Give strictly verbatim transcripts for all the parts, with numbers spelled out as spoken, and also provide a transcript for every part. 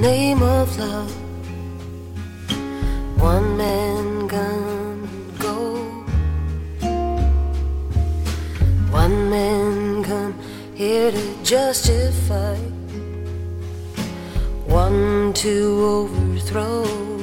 name of love. One man gonna go, one man come here to justify, one to overthrow.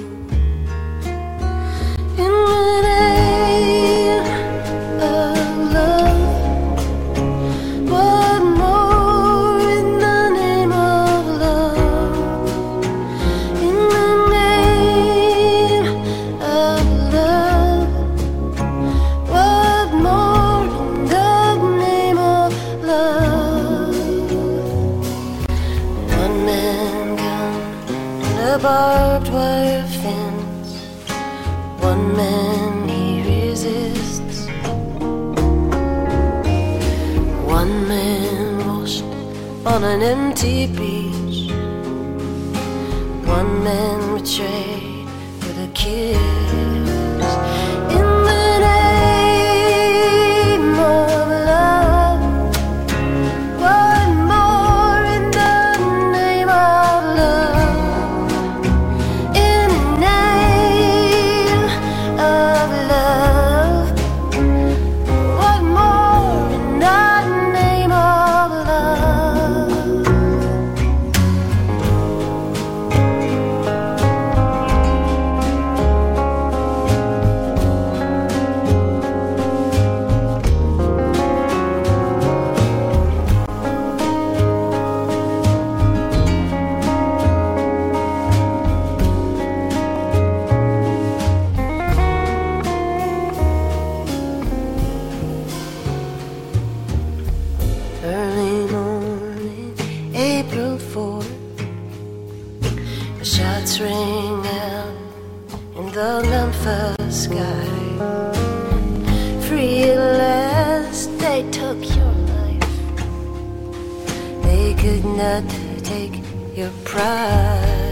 In the name of love, what more in the name of love? In the name of love, what more in the name of love? One man come in a barbed wire fence, one man he resists, one man washed on an empty beach, one man betrayed with a kiss. In the name of love, what more in the name of love? In the name of love, what more in the name of love? Early morning, April fourth, the shots ring out in the Memphis sky. Free at last, they took your life. They could not take your pride.